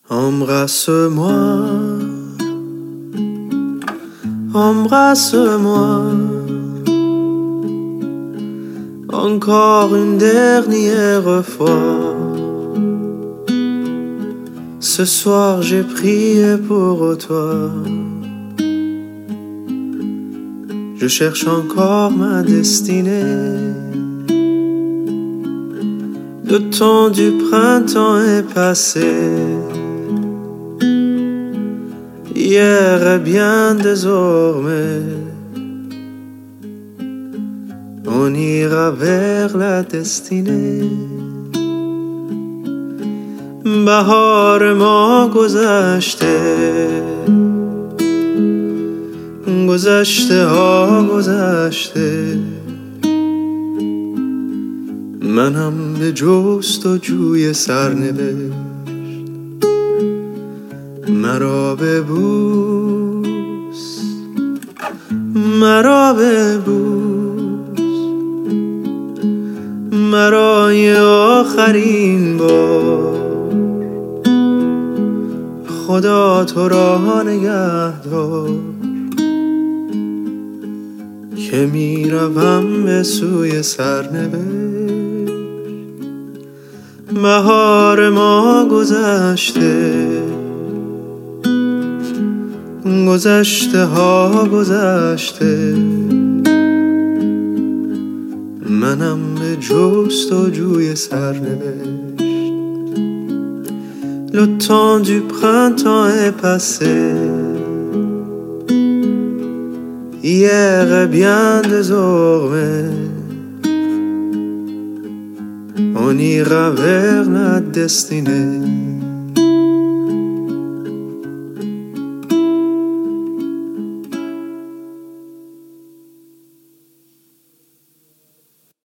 Embrasse-moi, embrasse-moi, encore une dernière fois. Ce soir j'ai prié pour toi. Je cherche encore ma destinée. Le temps du printemps est passé. Hier est bien désormais. On ira vers la destinée. بهار ما گذشته، گذشته ها گذشته. منم به جستجوی سرنوشت. مرا ببوس، مرا ببوس، مرای آخرین بار. خدا تو را نگهدار که می روم به سوی سرنوشت. بهار ما گذشته، گذشته ها گذشته. منم به جستجوی سرنوشت. Le temps du printemps est passé. Hier est bien désormais. On ira vers la destinée.